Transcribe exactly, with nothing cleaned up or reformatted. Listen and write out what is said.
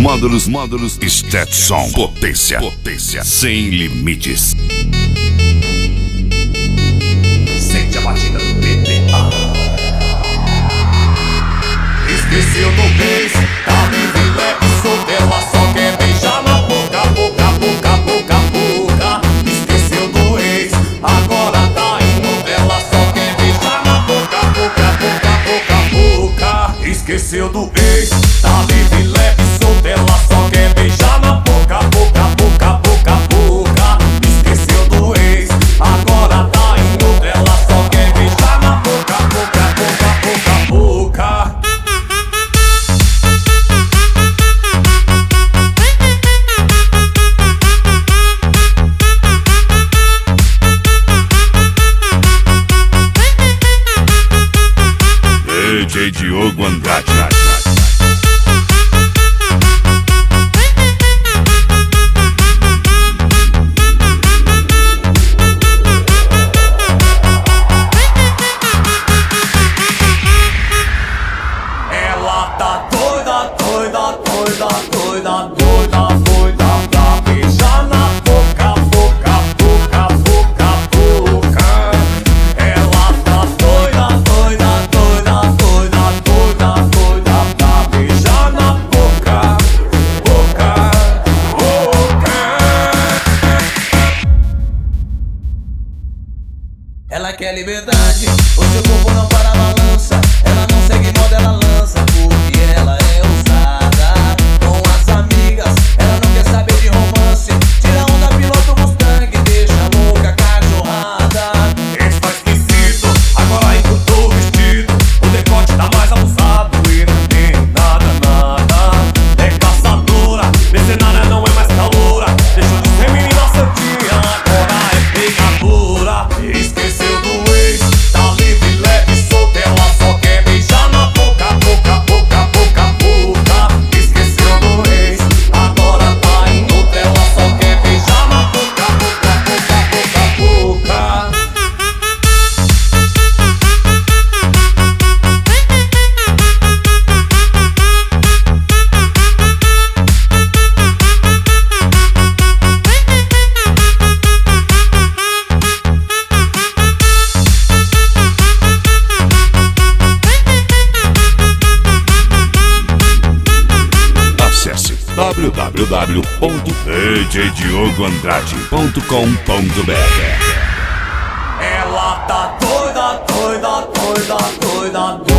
módulos, módulos, Stetson, potência, potência, sem limites. Sente a batida do B P A. Esqueceu do beijo, tá livre, leve, solteira, só quer beijar na boca, boca, boca, boca, boca. Esqueceu do ex, agora tá em novela, só quer beijar na boca, boca, boca, boca, boca. Esqueceu do ex, tá livre, leve, solteira, só quer beijar na boca, boca, boca, boca, boca. Esqueceu do ex, agora tá em novela, só quer beijar na boca, boca, boca, boca, boca. D J Diogo Andrade. Ela tá doida, doida, doida, doida, doida, doida pra beijar na boca, boca, boca, boca, boca. Ela tá doida, doida, doida, doida, doida, doida pra beijar na boca, boca, boca. Ela quer liberdade, o seu corpo não para a balança. Ela não segue moda, ela lança, porque ela é ousada. Com as amigas, ela não quer saber de romance. Tira onda, piloto Mustang, deixa louca cachorrada. Está esquecido, agora encurtou o vestido. O decote tá mais abusado e não tem nada, nada. É caçadora, mercenária não é mais caloura. Deixou de ser menina santinha, agora é pegadora. Esqueceu do ex, tá livre, leve, solteira, só quer beijar na boca, boca, boca, boca, boca. Esqueceu do ex, agora tá em novela, só quer beijar na boca, boca, boca, boca, boca. Acesse w w w ponto d j diogo andrade ponto com ponto b r. Ela tá doida, doida, doida, doida, doida.